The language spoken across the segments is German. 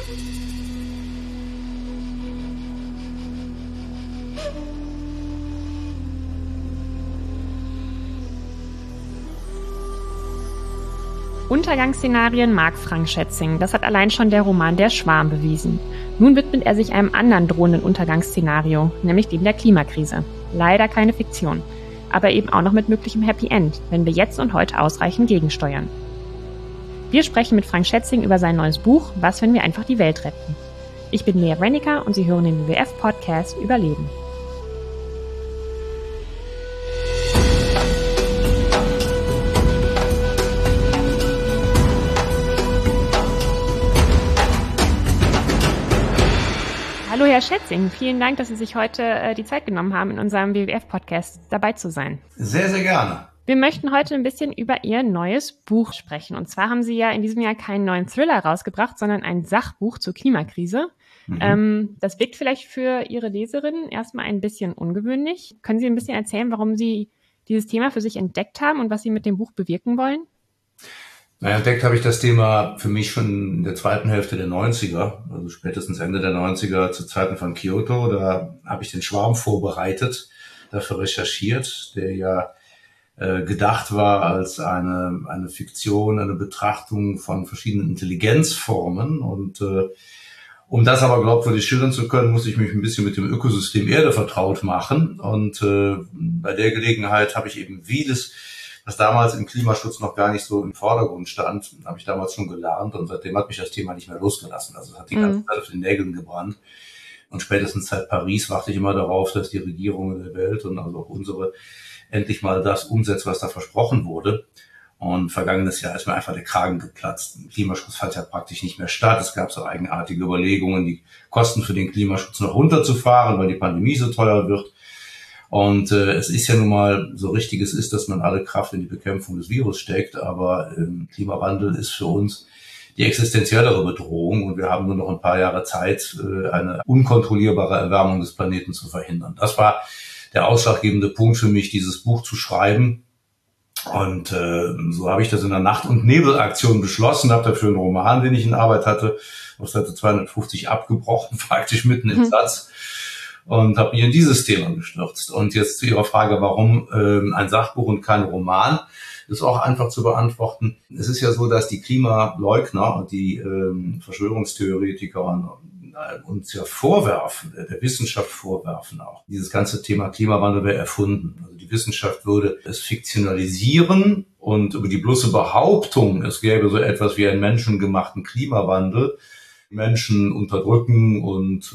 Untergangsszenarien mag Frank Schätzing. Das hat allein schon der Roman Der Schwarm bewiesen. Nun widmet er sich einem anderen drohenden Untergangsszenario, nämlich dem der Klimakrise. Leider keine Fiktion, aber eben auch noch mit möglichem Happy End, wenn wir jetzt und heute ausreichend gegensteuern. Wir sprechen mit Frank Schätzing über sein neues Buch Was, wenn wir einfach die Welt retten? Ich bin Lea Rennicker und Sie hören den WWF-Podcast Überleben. Hallo Herr Schätzing, vielen Dank, dass Sie sich heute die Zeit genommen haben, in unserem WWF-Podcast dabei zu sein. Sehr, sehr gerne. Wir möchten heute ein bisschen über Ihr neues Buch sprechen. Und zwar haben Sie ja in diesem Jahr keinen neuen Thriller rausgebracht, sondern ein Sachbuch zur Klimakrise. Das wirkt vielleicht für Ihre Leserinnen erstmal ein bisschen ungewöhnlich. Können Sie ein bisschen erzählen, warum Sie dieses Thema für sich entdeckt haben und was Sie mit dem Buch bewirken wollen? Naja, entdeckt habe ich das Thema für mich schon in der zweiten Hälfte der 90er, also spätestens Ende der 90er zu Zeiten von Kyoto. Da habe ich den Schwarm vorbereitet, dafür recherchiert, der ja gedacht war als eine Fiktion, eine Betrachtung von verschiedenen Intelligenzformen. Und um das aber glaubwürdig schildern zu können, muss ich mich ein bisschen mit dem Ökosystem Erde vertraut machen. Und bei der Gelegenheit habe ich eben vieles, was damals im Klimaschutz noch gar nicht so im Vordergrund stand, habe ich damals schon gelernt. Und seitdem hat mich das Thema nicht mehr losgelassen. Also es hat die ganze Zeit auf den Nägeln gebrannt. Und spätestens seit Paris warte ich immer darauf, dass die Regierungen der Welt und also auch unsere endlich mal das umsetzt, was da versprochen wurde. Und vergangenes Jahr ist mir einfach der Kragen geplatzt. Klimaschutz fand ja praktisch nicht mehr statt. Es gab so eigenartige Überlegungen, die Kosten für den Klimaschutz noch runterzufahren, weil die Pandemie so teuer wird. Und es ist ja nun mal so richtig, es ist, dass man alle Kraft in die Bekämpfung des Virus steckt. Aber Klimawandel ist für uns die existenziellere Bedrohung. Und wir haben nur noch ein paar Jahre Zeit, eine unkontrollierbare Erwärmung des Planeten zu verhindern. Das war der ausschlaggebende Punkt für mich, dieses Buch zu schreiben. Und so habe ich das in der Nacht- und Nebelaktion beschlossen, habe dafür einen Roman, den ich in Arbeit hatte, auf Seite 250 abgebrochen, praktisch mitten im Satz, und habe mich in dieses Thema gestürzt. Und jetzt zu Ihrer Frage, warum ein Sachbuch und kein Roman, ist auch einfach zu beantworten. Es ist ja so, dass die Klimaleugner und die Verschwörungstheoretiker uns ja vorwerfen, der Wissenschaft vorwerfen auch. Dieses ganze Thema Klimawandel wäre erfunden. Also die Wissenschaft würde es fiktionalisieren und über die bloße Behauptung, es gäbe so etwas wie einen menschengemachten Klimawandel, Menschen unterdrücken und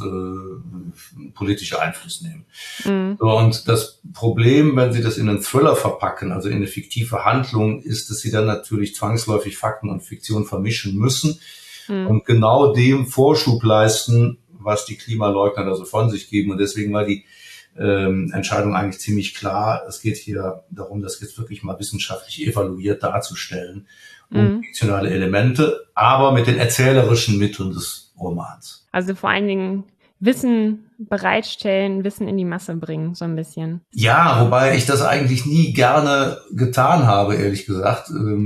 politische Einfluss nehmen. So, und das Problem, wenn Sie das in einen Thriller verpacken, also in eine fiktive Handlung, ist, dass Sie dann natürlich zwangsläufig Fakten und Fiktion vermischen müssen und genau dem Vorschub leisten, was die Klimaleugner da so von sich geben. Und deswegen war die Entscheidung eigentlich ziemlich klar. Es geht hier darum, das jetzt wirklich mal wissenschaftlich evaluiert darzustellen, fiktionale Elemente, aber mit den erzählerischen Mitteln des Romans. Also vor allen Dingen Wissen bereitstellen, Wissen in die Masse bringen, so ein bisschen. Ja, wobei ich das eigentlich nie gerne getan habe, ehrlich gesagt.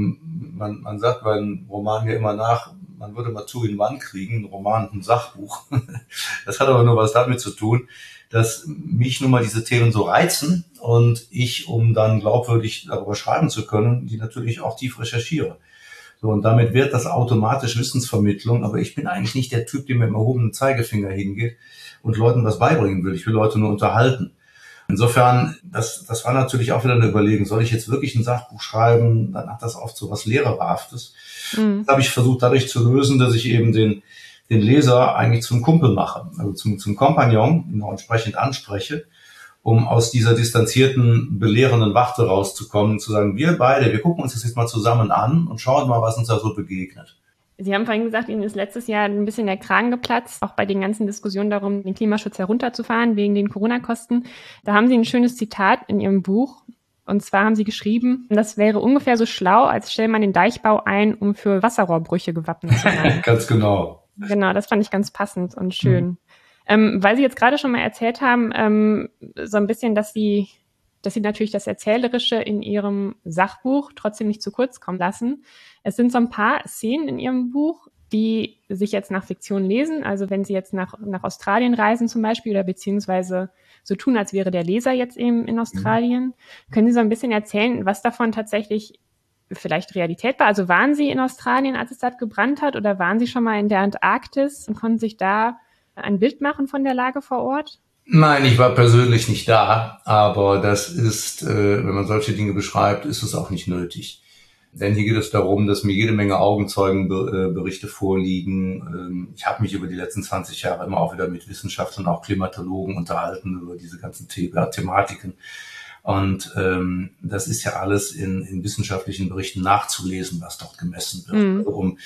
Man sagt bei einem Roman ja immer nach, man würde mal Two-in-One kriegen, ein Roman und ein Sachbuch. Das hat aber nur was damit zu tun, dass mich nun mal diese Themen so reizen und ich, um dann glaubwürdig darüber schreiben zu können, die natürlich auch tief recherchiere. So, und damit wird das automatisch Wissensvermittlung, aber ich bin eigentlich nicht der Typ, der mit dem erhobenen Zeigefinger hingeht und Leuten was beibringen will. Ich will Leute nur unterhalten. Insofern, das war natürlich auch wieder eine Überlegung, soll ich jetzt wirklich ein Sachbuch schreiben? Dann hat das oft so was Lehrerhaftes. Das habe ich versucht dadurch zu lösen, dass ich eben den Leser eigentlich zum Kumpel mache, also zum Kompagnon, ihn auch entsprechend anspreche, um aus dieser distanzierten, belehrenden Warte rauszukommen, zu sagen, wir beide, wir gucken uns das jetzt mal zusammen an und schauen mal, was uns da so begegnet. Sie haben vorhin gesagt, Ihnen ist letztes Jahr ein bisschen der Kragen geplatzt, auch bei den ganzen Diskussionen darum, den Klimaschutz herunterzufahren wegen den Corona-Kosten. Da haben Sie ein schönes Zitat in Ihrem Buch. Und zwar haben Sie geschrieben, das wäre ungefähr so schlau, als stelle man den Deichbau ein, um für Wasserrohrbrüche gewappnet zu sein. Ganz genau. Genau, das fand ich ganz passend und schön. Weil Sie jetzt gerade schon mal erzählt haben, so ein bisschen, dass Sie natürlich das Erzählerische in Ihrem Sachbuch trotzdem nicht zu kurz kommen lassen. Es sind so ein paar Szenen in Ihrem Buch, die sich jetzt nach Fiktion lesen, also wenn Sie jetzt nach Australien reisen zum Beispiel oder beziehungsweise so tun, als wäre der Leser jetzt eben in Australien, können Sie so ein bisschen erzählen, was davon tatsächlich vielleicht Realität war? Also waren Sie in Australien, als es dort gebrannt hat, oder waren Sie schon mal in der Antarktis und konnten sich da ein Bild machen von der Lage vor Ort? Nein, ich war persönlich nicht da, aber das ist, wenn man solche Dinge beschreibt, ist es auch nicht nötig. Denn hier geht es darum, dass mir jede Menge Augenzeugenberichte vorliegen. Ich habe mich über die letzten 20 Jahre immer auch wieder mit Wissenschaftlern, auch Klimatologen unterhalten über diese ganzen Thematiken. Und das ist ja alles in wissenschaftlichen Berichten nachzulesen, was dort gemessen wird. Also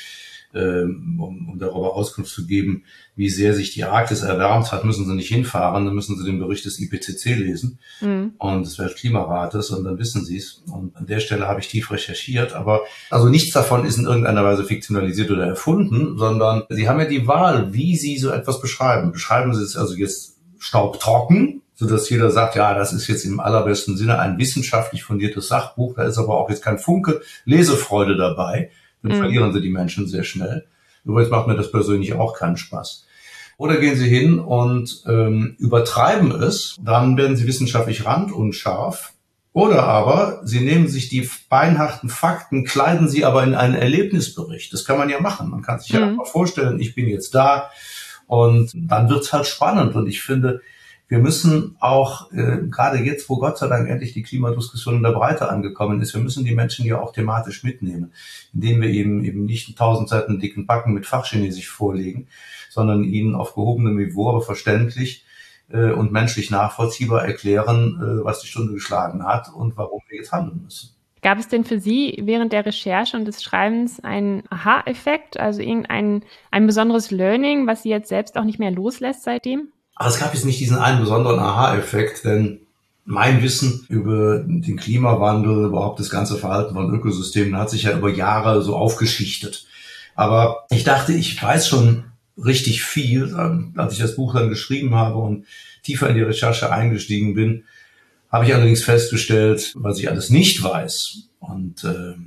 um darüber Auskunft zu geben, wie sehr sich die Arktis erwärmt hat, müssen Sie nicht hinfahren, dann müssen Sie den Bericht des IPCC lesen und des Weltklimarates und dann wissen Sie es. Und an der Stelle habe ich tief recherchiert, aber also nichts davon ist in irgendeiner Weise fiktionalisiert oder erfunden, sondern Sie haben ja die Wahl, wie Sie so etwas beschreiben. Beschreiben Sie es also jetzt staubtrocken, sodass jeder sagt, ja, das ist jetzt im allerbesten Sinne ein wissenschaftlich fundiertes Sachbuch, da ist aber auch jetzt kein Funke Lesefreude dabei. Dann verlieren Sie die Menschen sehr schnell. Übrigens macht mir das persönlich auch keinen Spaß. Oder gehen Sie hin und übertreiben es, dann werden Sie wissenschaftlich randunscharf. Oder aber Sie nehmen sich die beinharten Fakten, kleiden sie aber in einen Erlebnisbericht. Das kann man ja machen. Man kann sich ja einfach vorstellen, ich bin jetzt da und dann wird's halt spannend. Und ich finde, wir müssen auch, gerade jetzt, wo Gott sei Dank endlich die Klimadiskussion in der Breite angekommen ist, wir müssen die Menschen ja auch thematisch mitnehmen, indem wir eben nicht 1000 Seiten dicken Packen mit Fachchinesisch vorlegen, sondern ihnen auf gehobenem Niveau, aber verständlich und menschlich nachvollziehbar erklären, was die Stunde geschlagen hat und warum wir jetzt handeln müssen. Gab es denn für Sie während der Recherche und des Schreibens einen Aha-Effekt, also ein besonderes Learning, was Sie jetzt selbst auch nicht mehr loslässt seitdem? Aber es gab jetzt nicht diesen einen besonderen Aha-Effekt, denn mein Wissen über den Klimawandel, überhaupt das ganze Verhalten von Ökosystemen hat sich ja über Jahre so aufgeschichtet. Aber ich dachte, ich weiß schon richtig viel, als ich das Buch dann geschrieben habe und tiefer in die Recherche eingestiegen bin, habe ich allerdings festgestellt, was ich alles nicht weiß. Und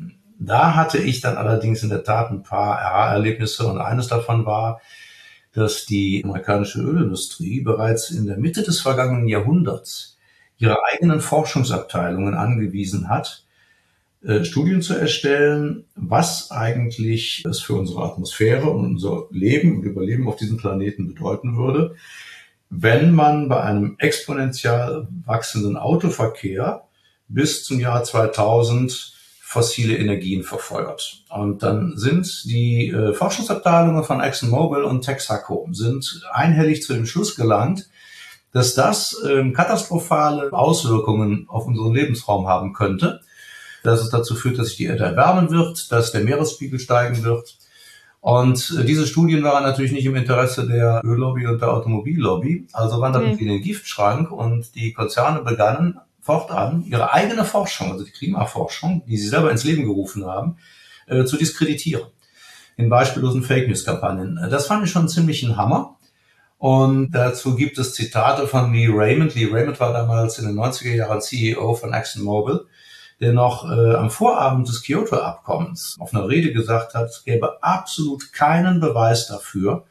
da hatte ich dann allerdings in der Tat ein paar Aha-Erlebnisse und eines davon war, dass die amerikanische Ölindustrie bereits in der Mitte des vergangenen Jahrhunderts ihre eigenen Forschungsabteilungen angewiesen hat, Studien zu erstellen, was eigentlich es für unsere Atmosphäre und unser Leben und Überleben auf diesem Planeten bedeuten würde, wenn man bei einem exponentiell wachsenden Autoverkehr bis zum Jahr 2000 fossile Energien verfeuert. Und dann sind die Forschungsabteilungen von ExxonMobil und Texaco sind einhellig zu dem Schluss gelangt, dass das katastrophale Auswirkungen auf unseren Lebensraum haben könnte, dass es dazu führt, dass sich die Erde erwärmen wird, dass der Meeresspiegel steigen wird. Und diese Studien waren natürlich nicht im Interesse der Öllobby und der Automobillobby, also wanderten sie in den Giftschrank und die Konzerne begannen fortan ihre eigene Forschung, also die Klimaforschung, die sie selber ins Leben gerufen haben, zu diskreditieren. In beispiellosen Fake-News-Kampagnen. Das fand ich schon ziemlich ein Hammer. Und dazu gibt es Zitate von Lee Raymond. Lee Raymond war damals in den 90er Jahren CEO von ExxonMobil, der noch am Vorabend des Kyoto-Abkommens auf einer Rede gesagt hat, es gäbe absolut keinen Beweis dafür,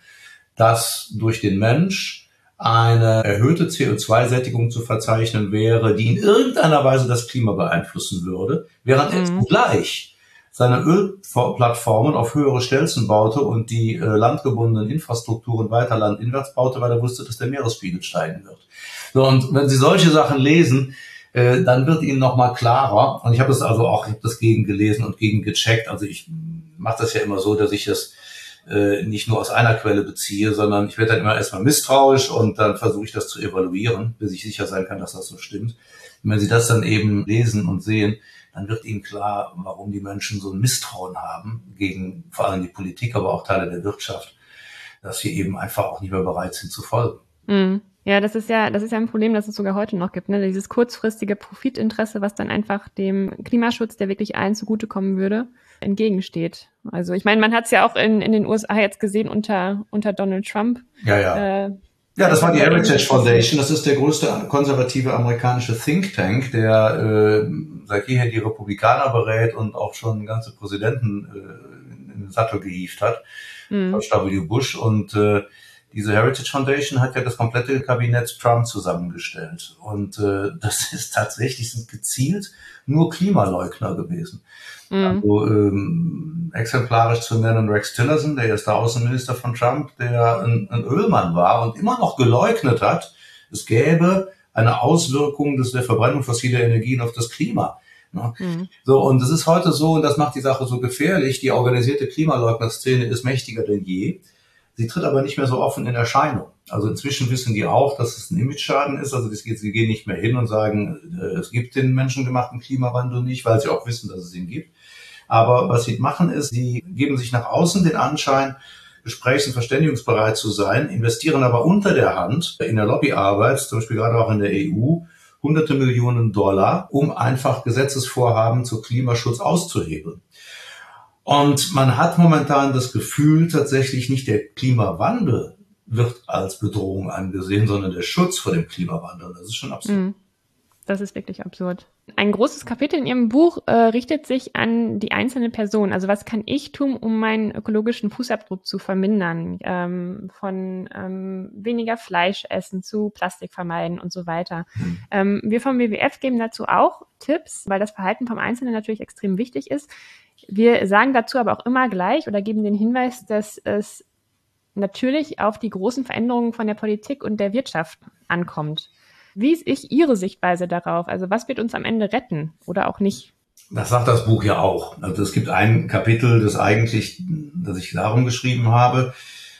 dass durch den Mensch eine erhöhte CO2-Sättigung zu verzeichnen wäre, die in irgendeiner Weise das Klima beeinflussen würde, während er zugleich seine Ölplattformen auf höhere Stelzen baute und die landgebundenen Infrastrukturen weiter landinwärts baute, weil er wusste, dass der Meeresspiegel steigen wird. So, und wenn Sie solche Sachen lesen, dann wird Ihnen nochmal klarer, und ich habe das also auch, ich habe das gegengelesen und gegengecheckt, also ich mache das ja immer so, dass ich das nicht nur aus einer Quelle beziehe, sondern ich werde dann immer erstmal misstrauisch und dann versuche ich das zu evaluieren, bis ich sicher sein kann, dass das so stimmt. Und wenn Sie das dann eben lesen und sehen, dann wird Ihnen klar, warum die Menschen so ein Misstrauen haben gegen vor allem die Politik, aber auch Teile der Wirtschaft, dass wir eben einfach auch nicht mehr bereit sind zu folgen. Ja, das ist ja ein Problem, das es sogar heute noch gibt, ne? Dieses kurzfristige Profitinteresse, was dann einfach dem Klimaschutz, der wirklich allen zugutekommen würde, entgegensteht. Also ich meine, man hat es ja auch in den USA jetzt gesehen unter Donald Trump. Ja, das war die Heritage Foundation. Das ist der größte konservative amerikanische Think Tank, der seit jeher die Republikaner berät und auch schon ganze Präsidenten in den Sattel gehievt hat. George W. Bush. Und diese Heritage Foundation hat ja das komplette Kabinett Trump zusammengestellt. Und das ist tatsächlich, sind gezielt nur Klimaleugner gewesen. Also exemplarisch zu nennen Rex Tillerson, der erste Außenminister von Trump, der ein Ölmann war und immer noch geleugnet hat, es gäbe eine Auswirkung der Verbrennung fossiler Energien auf das Klima. So, und es ist heute so, und das macht die Sache so gefährlich, die organisierte Klimaleugner-Szene ist mächtiger denn je. Sie tritt aber nicht mehr so offen in Erscheinung. Also inzwischen wissen die auch, dass es ein Image-Schaden ist. Also sie gehen nicht mehr hin und sagen, es gibt den menschengemachten Klimawandel nicht, weil sie auch wissen, dass es ihn gibt. Aber was sie machen ist, sie geben sich nach außen den Anschein, gesprächs- und verständigungsbereit zu sein, investieren aber unter der Hand in der Lobbyarbeit, zum Beispiel gerade auch in der EU, hunderte Millionen $, um einfach Gesetzesvorhaben zu Klimaschutz auszuhebeln. Und man hat momentan das Gefühl, tatsächlich nicht der Klimawandel wird als Bedrohung angesehen, sondern der Schutz vor dem Klimawandel. Das ist schon absurd. Das ist wirklich absurd. Ein großes Kapitel in Ihrem Buch richtet sich an die einzelne Person. Also was kann ich tun, um meinen ökologischen Fußabdruck zu vermindern? Von weniger Fleisch essen zu Plastik vermeiden und so weiter. Wir vom WWF geben dazu auch Tipps, weil das Verhalten vom Einzelnen natürlich extrem wichtig ist. Wir sagen dazu aber auch immer gleich oder geben den Hinweis, dass es natürlich auf die großen Veränderungen von der Politik und der Wirtschaft ankommt. Wie ist Ihre Sichtweise darauf? Also was wird uns am Ende retten oder auch nicht? Das sagt das Buch ja auch. Also es gibt ein Kapitel, das ich darum geschrieben habe,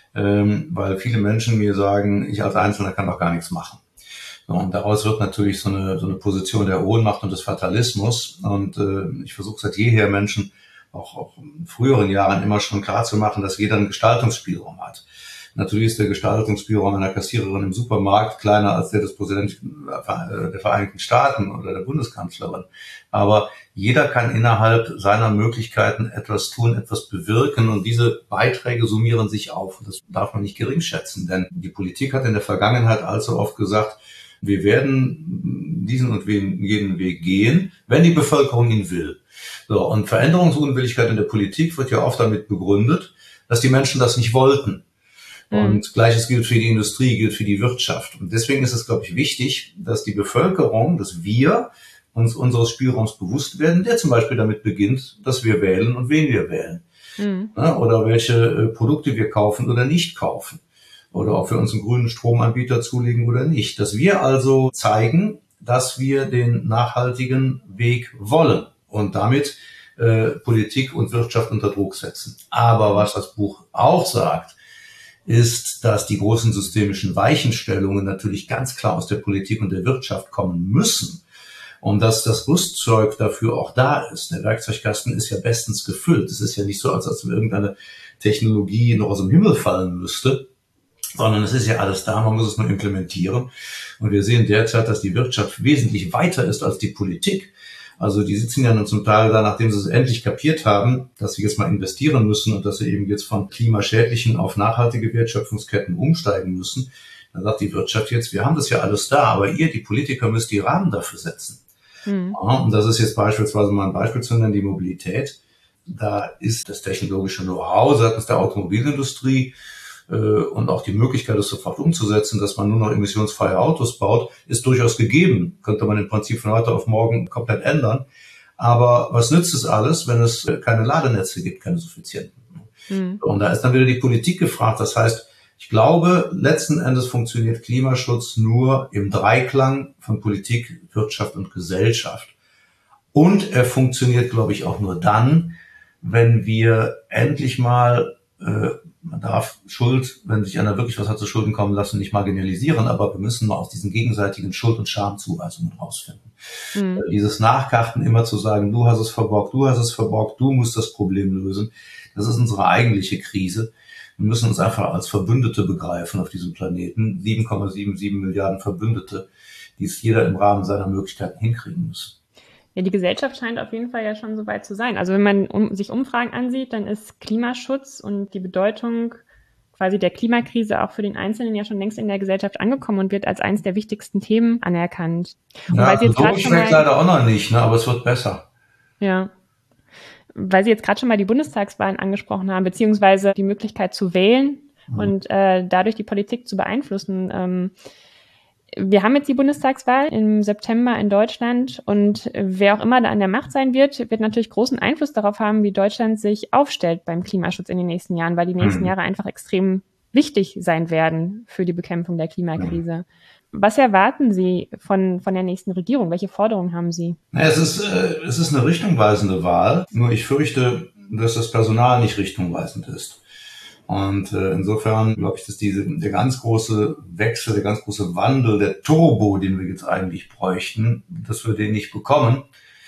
weil viele Menschen mir sagen, ich als Einzelner kann doch gar nichts machen. Und daraus wird natürlich so eine Position der Ohnmacht und des Fatalismus. Und ich versuche seit jeher Menschen auch in früheren Jahren immer schon klar zu machen, dass jeder einen Gestaltungsspielraum hat. Natürlich ist der Gestaltungsspielraum einer Kassiererin im Supermarkt kleiner als der des Präsidenten der Vereinigten Staaten oder der Bundeskanzlerin. Aber jeder kann innerhalb seiner Möglichkeiten etwas tun, etwas bewirken. Und diese Beiträge summieren sich auf. Und das darf man nicht geringschätzen. Denn die Politik hat in der Vergangenheit allzu oft gesagt, wir werden diesen und jenen Weg gehen, wenn die Bevölkerung ihn will. So, und Veränderungsunwilligkeit in der Politik wird ja oft damit begründet, dass die Menschen das nicht wollten. Und Gleiches gilt für die Industrie, gilt für die Wirtschaft. Und deswegen ist es, glaube ich, wichtig, dass die Bevölkerung, dass wir uns unseres Spielraums bewusst werden, der zum Beispiel damit beginnt, dass wir wählen und wen wir wählen. Oder welche Produkte wir kaufen oder nicht kaufen. Oder ob wir uns einen grünen Stromanbieter zulegen oder nicht. Dass wir also zeigen, dass wir den nachhaltigen Weg wollen und damit Politik und Wirtschaft unter Druck setzen. Aber was das Buch auch sagt, ist, dass die großen systemischen Weichenstellungen natürlich ganz klar aus der Politik und der Wirtschaft kommen müssen und dass das Rüstzeug dafür auch da ist. Der Werkzeugkasten ist ja bestens gefüllt. Es ist ja nicht so, als ob irgendeine Technologie noch aus dem Himmel fallen müsste, sondern es ist ja alles da, man muss es nur implementieren. Und wir sehen derzeit, dass die Wirtschaft wesentlich weiter ist als die Politik. Also die sitzen ja nun zum Teil da, nachdem sie es endlich kapiert haben, dass sie jetzt mal investieren müssen und dass sie eben jetzt von klimaschädlichen auf nachhaltige Wertschöpfungsketten umsteigen müssen. Dann sagt die Wirtschaft jetzt, wir haben das ja alles da, aber ihr, die Politiker, müsst die Rahmen dafür setzen. Ja, und das ist jetzt beispielsweise mal ein Beispiel zu nennen, die Mobilität. Da ist das technologische Know-how seitens der Automobilindustrie und auch die Möglichkeit, es sofort umzusetzen, dass man nur noch emissionsfreie Autos baut, ist durchaus gegeben. Könnte man im Prinzip von heute auf morgen komplett ändern. Aber was nützt es alles, wenn es keine Ladenetze gibt, keine suffizienten? Und da ist dann wieder die Politik gefragt. Das heißt, ich glaube, letzten Endes funktioniert Klimaschutz nur im Dreiklang von Politik, Wirtschaft und Gesellschaft. Und er funktioniert, glaube ich, auch nur dann, wenn wir endlich mal man darf Schuld, wenn sich einer wirklich was hat zu Schulden kommen lassen, nicht marginalisieren, aber wir müssen mal aus diesen gegenseitigen Schuld- und Schamzuweisungen rausfinden. Dieses Nachkarten immer zu sagen, du hast es verborgt, du musst das Problem lösen, das ist unsere eigentliche Krise. Wir müssen uns einfach als Verbündete begreifen auf diesem Planeten. 7,77 Milliarden Verbündete, die es jeder im Rahmen seiner Möglichkeiten hinkriegen muss. Ja, die Gesellschaft scheint auf jeden Fall ja schon so weit zu sein. Also wenn man sich Umfragen ansieht, dann ist Klimaschutz und die Bedeutung quasi der Klimakrise auch für den Einzelnen ja schon längst in der Gesellschaft angekommen und wird als eines der wichtigsten Themen anerkannt. Und ja, so schmeckt leider auch noch nicht, ne? Aber es wird besser. Ja. Weil Sie jetzt gerade schon mal die Bundestagswahlen angesprochen haben, beziehungsweise die Möglichkeit zu wählen und dadurch die Politik zu beeinflussen. Wir haben jetzt die Bundestagswahl im September in Deutschland und wer auch immer da an der Macht sein wird, wird natürlich großen Einfluss darauf haben, wie Deutschland sich aufstellt beim Klimaschutz in den nächsten Jahren, weil die nächsten Jahre einfach extrem wichtig sein werden für die Bekämpfung der Klimakrise. Was erwarten Sie von der nächsten Regierung? Welche Forderungen haben Sie? Es ist eine richtungweisende Wahl, nur ich fürchte, dass das Personal nicht richtungweisend ist. Und insofern glaube ich, dass der ganz große Wechsel, der ganz große Wandel, der Turbo, den wir jetzt eigentlich bräuchten, dass wir den nicht bekommen,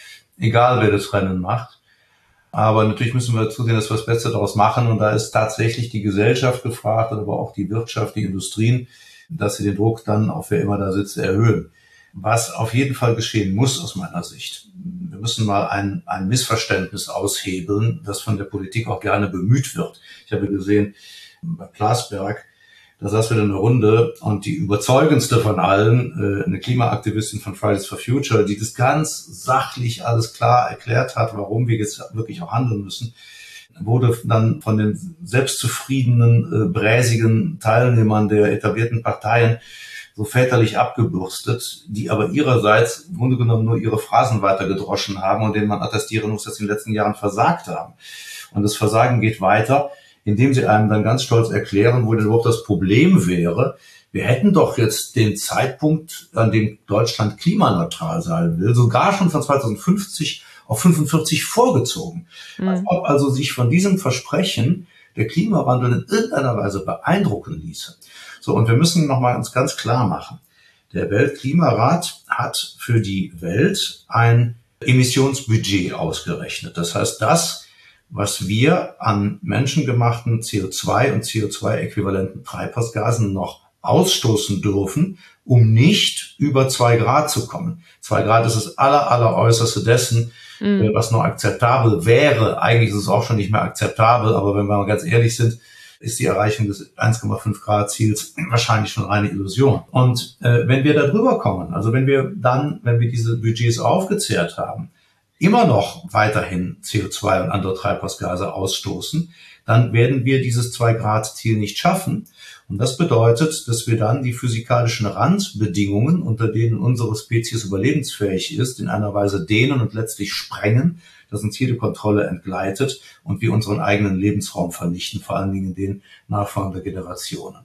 egal wer das Rennen macht. Aber natürlich müssen wir zusehen, dass wir das Beste daraus machen. Und da ist tatsächlich die Gesellschaft gefragt, aber auch die Wirtschaft, die Industrien, dass sie den Druck dann, auf wer immer da sitzt, erhöhen. Was auf jeden Fall geschehen muss aus meiner Sicht. Wir müssen mal ein Missverständnis aushebeln, das von der Politik auch gerne bemüht wird. Ich habe gesehen, bei Plasberg, da saß wieder eine Runde und die überzeugendste von allen, eine Klimaaktivistin von Fridays for Future, die das ganz sachlich alles klar erklärt hat, warum wir jetzt wirklich auch handeln müssen, wurde dann von den selbstzufriedenen, bräsigen Teilnehmern der etablierten Parteien so väterlich abgebürstet, die aber ihrerseits im Grunde genommen nur ihre Phrasen weitergedroschen haben und denen man attestieren muss, dass sie in den letzten Jahren versagt haben. Und das Versagen geht weiter, indem sie einem dann ganz stolz erklären, wo denn überhaupt das Problem wäre. Wir hätten doch jetzt den Zeitpunkt, an dem Deutschland klimaneutral sein will, sogar schon von 2050 auf 45 vorgezogen. Als ob also sich von diesem Versprechen der Klimawandel in irgendeiner Weise beeindrucken ließe. So, und wir müssen nochmal uns ganz klar machen. Der Weltklimarat hat für die Welt ein Emissionsbudget ausgerechnet. Das heißt, das, was wir an menschengemachten CO2 und CO2-äquivalenten Treibhausgasen noch ausstoßen dürfen, um nicht über 2 Grad zu kommen. 2 Grad ist das alleräußerste dessen, was noch akzeptabel wäre. Eigentlich ist es auch schon nicht mehr akzeptabel, aber wenn wir mal ganz ehrlich sind, ist die Erreichung des 1,5 Grad Ziels wahrscheinlich schon eine Illusion. Und wenn wir da drüber kommen, also wenn wir diese Budgets aufgezehrt haben, immer noch weiterhin CO2 und andere Treibhausgase ausstoßen, dann werden wir dieses 2 Grad Ziel nicht schaffen. Und das bedeutet, dass wir dann die physikalischen Randbedingungen, unter denen unsere Spezies überlebensfähig ist, in einer Weise dehnen und letztlich sprengen, dass uns jede Kontrolle entgleitet und wir unseren eigenen Lebensraum vernichten, vor allen Dingen den nachfolgenden Generationen.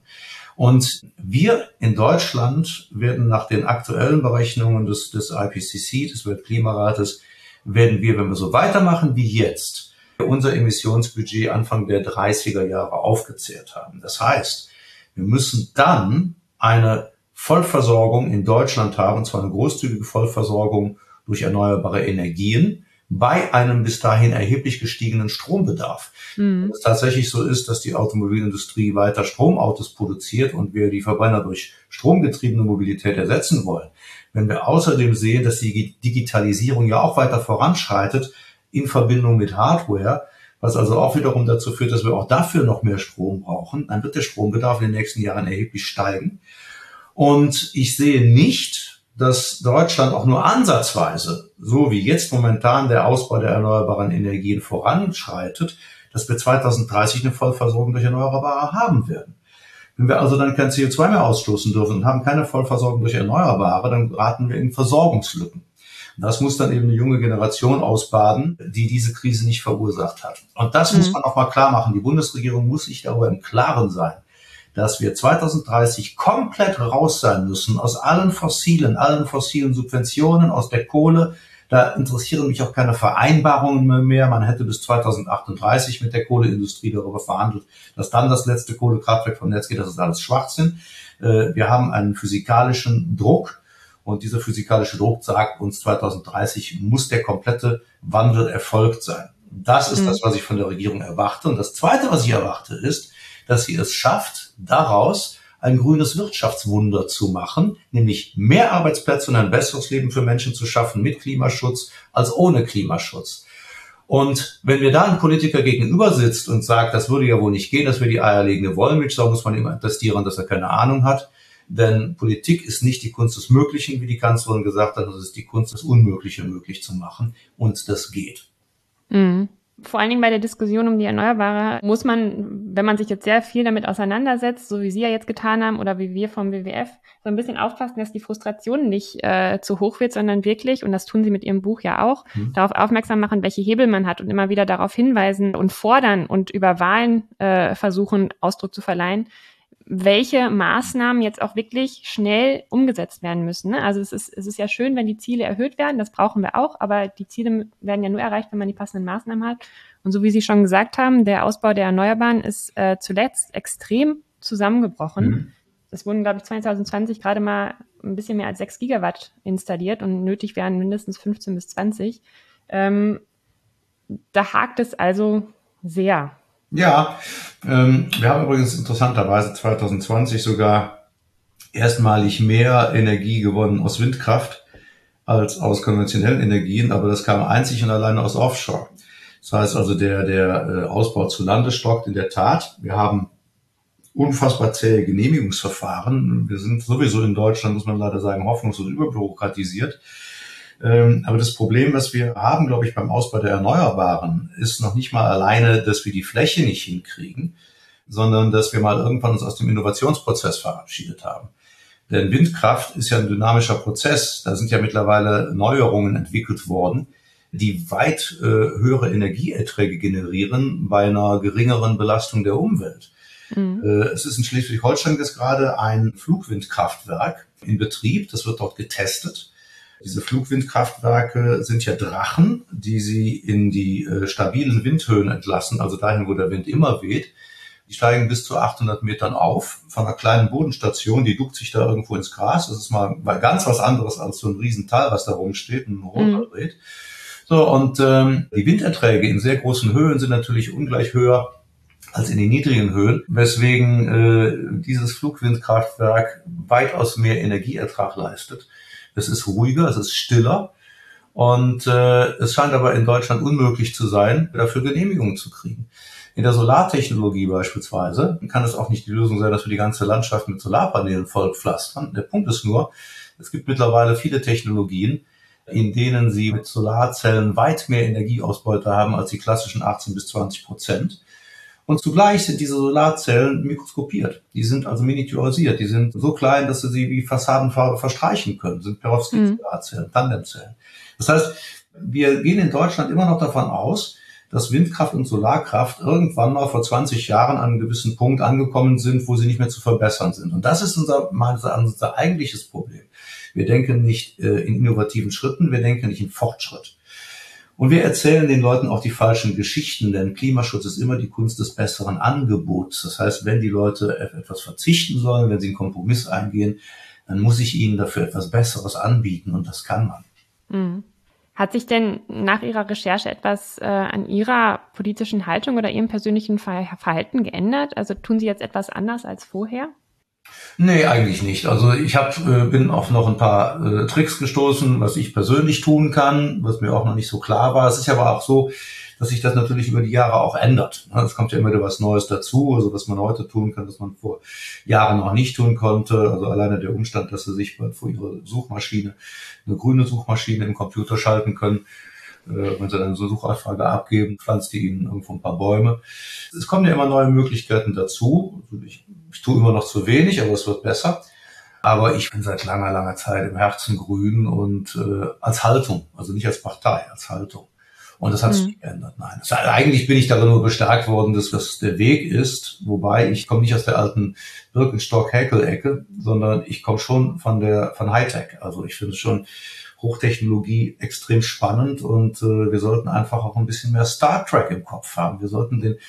Und wir in Deutschland werden nach den aktuellen Berechnungen des IPCC, des Weltklimarates, werden wir, wenn wir so weitermachen wie jetzt, unser Emissionsbudget Anfang der 30er Jahre aufgezehrt haben. Das heißt, wir müssen dann eine Vollversorgung in Deutschland haben, und zwar eine großzügige Vollversorgung durch erneuerbare Energien, bei einem bis dahin erheblich gestiegenen Strombedarf. Wenn es tatsächlich so ist, dass die Automobilindustrie weiter Stromautos produziert und wir die Verbrenner durch stromgetriebene Mobilität ersetzen wollen, wenn wir außerdem sehen, dass die Digitalisierung ja auch weiter voranschreitet in Verbindung mit Hardware, was also auch wiederum dazu führt, dass wir auch dafür noch mehr Strom brauchen, dann wird der Strombedarf in den nächsten Jahren erheblich steigen. Und ich sehe nicht, dass Deutschland auch nur ansatzweise, so wie jetzt momentan der Ausbau der erneuerbaren Energien voranschreitet, dass wir 2030 eine Vollversorgung durch Erneuerbare haben werden. Wenn wir also dann kein CO2 mehr ausstoßen dürfen und haben keine Vollversorgung durch Erneuerbare, dann geraten wir in Versorgungslücken. Und das muss dann eben eine junge Generation ausbaden, die diese Krise nicht verursacht hat. Und das muss man auch mal klar machen. Die Bundesregierung muss sich darüber im Klaren sein, dass wir 2030 komplett raus sein müssen aus allen fossilen Subventionen, aus der Kohle. Da interessieren mich auch keine Vereinbarungen mehr. Man hätte bis 2038 mit der Kohleindustrie darüber verhandelt, dass dann das letzte Kohlekraftwerk vom Netz geht. Das ist alles Schwachsinn. Wir haben einen physikalischen Druck. Und dieser physikalische Druck sagt uns, 2030 muss der komplette Wandel erfolgt sein. Das ist das, was ich von der Regierung erwarte. Und das Zweite, was ich erwarte, ist, dass sie es schafft, daraus ein grünes Wirtschaftswunder zu machen, nämlich mehr Arbeitsplätze und ein besseres Leben für Menschen zu schaffen mit Klimaschutz als ohne Klimaschutz. Und wenn mir da ein Politiker gegenüber sitzt und sagt, das würde ja wohl nicht gehen, dass wir die eierlegende Wollmilchsau, muss man ihm attestieren, dass er keine Ahnung hat. Denn Politik ist nicht die Kunst des Möglichen, wie die Kanzlerin gesagt hat, es ist die Kunst, das Unmögliche möglich zu machen. Und das geht. Vor allen Dingen bei der Diskussion um die Erneuerbare muss man, wenn man sich jetzt sehr viel damit auseinandersetzt, so wie Sie ja jetzt getan haben oder wie wir vom WWF, so ein bisschen aufpassen, dass die Frustration nicht zu hoch wird, sondern wirklich, und das tun Sie mit Ihrem Buch ja auch, darauf aufmerksam machen, welche Hebel man hat und immer wieder darauf hinweisen und fordern und über Wahlen versuchen, Ausdruck zu verleihen, welche Maßnahmen jetzt auch wirklich schnell umgesetzt werden müssen. Ne? Also es ist ja schön, wenn die Ziele erhöht werden, das brauchen wir auch, aber die Ziele werden ja nur erreicht, wenn man die passenden Maßnahmen hat. Und so wie Sie schon gesagt haben, der Ausbau der Erneuerbaren ist zuletzt extrem zusammengebrochen. Es wurden, glaube ich, 2020 gerade mal ein bisschen mehr als 6 Gigawatt installiert und nötig wären mindestens 15 bis 20. Da hakt es also sehr. Ja, wir haben übrigens interessanterweise 2020 sogar erstmalig mehr Energie gewonnen aus Windkraft als aus konventionellen Energien, aber das kam einzig und alleine aus Offshore. Das heißt also, der Ausbau zu Lande stockt in der Tat. Wir haben unfassbar zähe Genehmigungsverfahren. Wir sind sowieso in Deutschland, muss man leider sagen, hoffnungslos überbürokratisiert. Aber das Problem, was wir haben, glaube ich, beim Ausbau der Erneuerbaren, ist noch nicht mal alleine, dass wir die Fläche nicht hinkriegen, sondern dass wir mal irgendwann uns aus dem Innovationsprozess verabschiedet haben. Denn Windkraft ist ja ein dynamischer Prozess. Da sind ja mittlerweile Neuerungen entwickelt worden, die weit höhere Energieerträge generieren bei einer geringeren Belastung der Umwelt. Es ist in Schleswig-Holstein jetzt gerade ein Flugwindkraftwerk in Betrieb. Das wird dort getestet. Diese Flugwindkraftwerke sind ja Drachen, die sie in die stabilen Windhöhen entlassen, also dahin, wo der Wind immer weht. Die steigen bis zu 800 Metern auf von einer kleinen Bodenstation, die duckt sich da irgendwo ins Gras. Das ist mal ganz was anderes als so ein Riesental, was da rumsteht und runterdreht. So, und die Winderträge in sehr großen Höhen sind natürlich ungleich höher als in den niedrigen Höhen, weswegen dieses Flugwindkraftwerk weitaus mehr Energieertrag leistet. Es ist ruhiger, es ist stiller und es scheint aber in Deutschland unmöglich zu sein, dafür Genehmigungen zu kriegen. In der Solartechnologie beispielsweise kann es auch nicht die Lösung sein, dass wir die ganze Landschaft mit Solarpanelen vollpflastern. Der Punkt ist nur, es gibt mittlerweile viele Technologien, in denen Sie mit Solarzellen weit mehr Energieausbeute haben als die klassischen 18-20%. Und zugleich sind diese Solarzellen mikroskopiert. Die sind also miniaturisiert. Die sind so klein, dass Sie sie wie Fassadenfarbe verstreichen können. Sind Perovskit-Solarzellen, Tandemzellen. Das heißt, wir gehen in Deutschland immer noch davon aus, dass Windkraft und Solarkraft irgendwann mal vor 20 Jahren an einem gewissen Punkt angekommen sind, wo sie nicht mehr zu verbessern sind. Und das ist unser eigentliches Problem. Wir denken nicht in innovativen Schritten, wir denken nicht in Fortschritt. Und wir erzählen den Leuten auch die falschen Geschichten, denn Klimaschutz ist immer die Kunst des besseren Angebots. Das heißt, wenn die Leute etwas verzichten sollen, wenn sie einen Kompromiss eingehen, dann muss ich ihnen dafür etwas Besseres anbieten und das kann man. Hat sich denn nach Ihrer Recherche etwas an Ihrer politischen Haltung oder Ihrem persönlichen Verhalten geändert? Also tun Sie jetzt etwas anders als vorher? Nee, eigentlich nicht. Also ich bin auf noch ein paar Tricks gestoßen, was ich persönlich tun kann, was mir auch noch nicht so klar war. Es ist aber auch so, dass sich das natürlich über die Jahre auch ändert. Es kommt ja immer wieder was Neues dazu, also was man heute tun kann, was man vor Jahren noch nicht tun konnte. Also alleine der Umstand, dass Sie sich vor Ihrer Suchmaschine eine grüne Suchmaschine im Computer schalten können. Wenn Sie dann so eine Suchanfrage abgeben, pflanzt die Ihnen irgendwo ein paar Bäume. Es kommen ja immer neue Möglichkeiten dazu. Ich tue immer noch zu wenig, aber es wird besser. Aber ich bin seit langer, langer Zeit im Herzen grün und als Haltung, also nicht als Partei, als Haltung. Und das hat sich nicht geändert, nein. Eigentlich bin ich darin nur bestärkt worden, dass das der Weg ist, wobei ich komme nicht aus der alten Birkenstock-Häkel-Ecke, sondern ich komme schon von Hightech. Also ich finde schon Hochtechnologie extrem spannend und wir sollten einfach auch ein bisschen mehr Star Trek im Kopf haben. Wir sollten den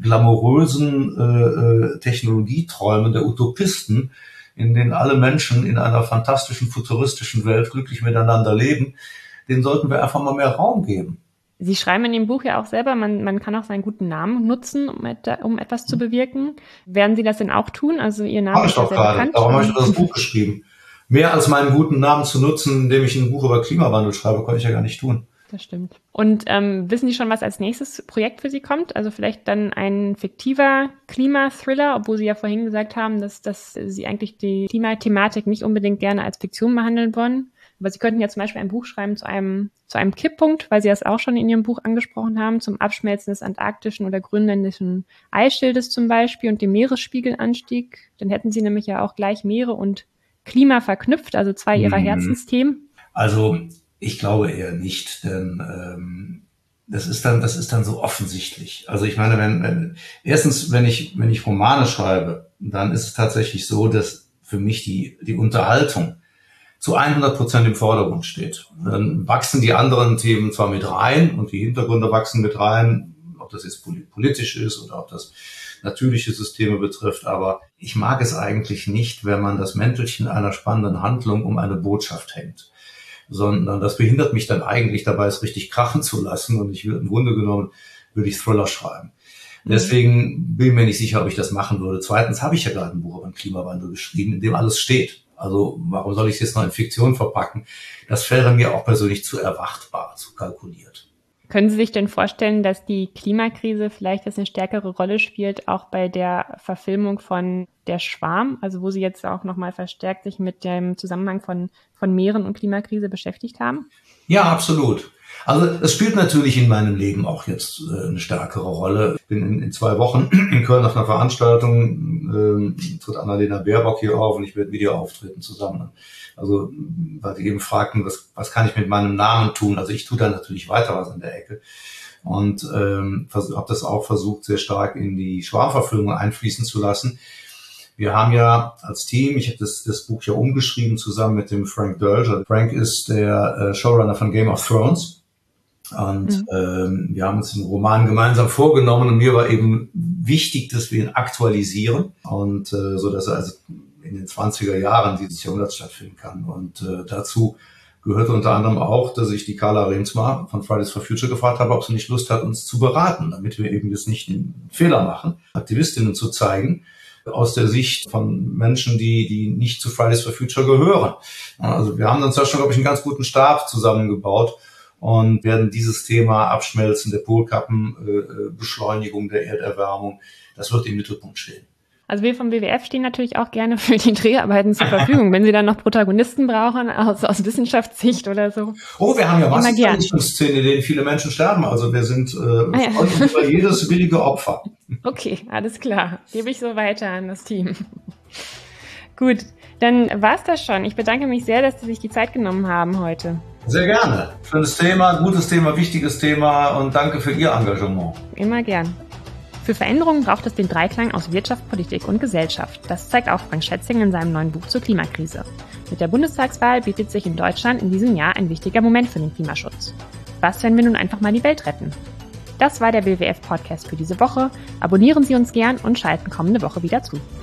glamourösen Technologieträumen der Utopisten, in denen alle Menschen in einer fantastischen, futuristischen Welt glücklich miteinander leben, denen sollten wir einfach mal mehr Raum geben. Sie schreiben in dem Buch ja auch selber, man kann auch seinen guten Namen nutzen, um etwas zu bewirken. Werden Sie das denn auch tun? Also Ihr Name ist ja sehr bekannt. Darum habe ich das Buch geschrieben. Mehr als meinen guten Namen zu nutzen, indem ich ein Buch über Klimawandel schreibe, konnte ich ja gar nicht tun. Das stimmt. Und wissen Sie schon, was als nächstes Projekt für Sie kommt? Also vielleicht dann ein fiktiver Klimathriller, obwohl Sie ja vorhin gesagt haben, dass Sie eigentlich die Klimathematik nicht unbedingt gerne als Fiktion behandeln wollen. Aber Sie könnten ja zum Beispiel ein Buch schreiben zu einem Kipppunkt, weil Sie das auch schon in Ihrem Buch angesprochen haben, zum Abschmelzen des antarktischen oder grönländischen Eisschildes zum Beispiel und dem Meeresspiegelanstieg. Dann hätten Sie nämlich ja auch gleich Meere und Klima verknüpft, also zwei Ihrer Herzensthemen. Also ich glaube eher nicht, denn das ist dann so offensichtlich. Also ich meine, wenn ich Romane schreibe, dann ist es tatsächlich so, dass für mich die Unterhaltung zu 100% im Vordergrund steht. Dann wachsen die anderen Themen zwar mit rein und die Hintergründe wachsen mit rein, ob das jetzt politisch ist oder ob das natürliche Systeme betrifft, aber ich mag es eigentlich nicht, wenn man das Mäntelchen einer spannenden Handlung um eine Botschaft hängt, sondern das behindert mich dann eigentlich dabei, es richtig krachen zu lassen und im Grunde genommen würde ich Thriller schreiben. Deswegen bin ich mir nicht sicher, ob ich das machen würde. Zweitens habe ich ja gerade ein Buch über den Klimawandel geschrieben, in dem alles steht. Also warum soll ich es jetzt noch in Fiktion verpacken? Das wäre mir auch persönlich zu erwartbar, zu kalkuliert. Können Sie sich denn vorstellen, dass die Klimakrise vielleicht jetzt eine stärkere Rolle spielt, auch bei der Verfilmung von Der Schwarm, also wo Sie jetzt auch nochmal verstärkt sich mit dem Zusammenhang von Meeren und Klimakrise beschäftigt haben? Ja, absolut. Also es spielt natürlich in meinem Leben auch jetzt eine stärkere Rolle. Ich bin in 2 Wochen in Köln auf einer Veranstaltung, tritt Annalena Baerbock hier auf und ich werde Video auftreten zusammen. Also weil die eben fragten, was kann ich mit meinem Namen tun? Also ich tue da natürlich weiter was in der Ecke und habe das auch versucht, sehr stark in die Schwarmverfilmung einfließen zu lassen. Wir haben ja als Team, ich habe das Buch ja umgeschrieben zusammen mit dem Frank Dölger. Frank ist der Showrunner von Game of Thrones. Und wir haben uns den Roman gemeinsam vorgenommen und mir war eben wichtig, dass wir ihn aktualisieren und so dass er also in den 20er Jahren dieses Jahrhunderts stattfinden kann. Und dazu gehörte unter anderem auch, dass ich die Carla Reemtsma von Fridays for Future gefragt habe, ob sie nicht Lust hat, uns zu beraten, damit wir eben jetzt nicht einen Fehler machen, Aktivistinnen zu zeigen, aus der Sicht von Menschen, die nicht zu Fridays for Future gehören. Also wir haben uns da schon, glaube ich, einen ganz guten Stab zusammengebaut und werden dieses Thema Abschmelzen der Polkappen, Beschleunigung der Erderwärmung, das wird im Mittelpunkt stehen. Also wir vom WWF stehen natürlich auch gerne für die Dreharbeiten zur Verfügung, wenn Sie dann noch Protagonisten brauchen, aus Wissenschaftssicht oder so. Oh, wir haben ja Massenvernichtungsszenen, in denen viele Menschen sterben. Also wir sind über jedes willige Opfer. Okay, alles klar. Gebe ich so weiter an das Team. Gut, dann war's das schon. Ich bedanke mich sehr, dass Sie sich die Zeit genommen haben heute. Sehr gerne. Schönes Thema, gutes Thema, wichtiges Thema und danke für Ihr Engagement. Immer gern. Für Veränderungen braucht es den Dreiklang aus Wirtschaft, Politik und Gesellschaft. Das zeigt auch Frank Schätzing in seinem neuen Buch zur Klimakrise. Mit der Bundestagswahl bietet sich in Deutschland in diesem Jahr ein wichtiger Moment für den Klimaschutz. Was, wenn wir nun einfach mal die Welt retten? Das war der WWF-Podcast für diese Woche. Abonnieren Sie uns gern und schalten kommende Woche wieder zu.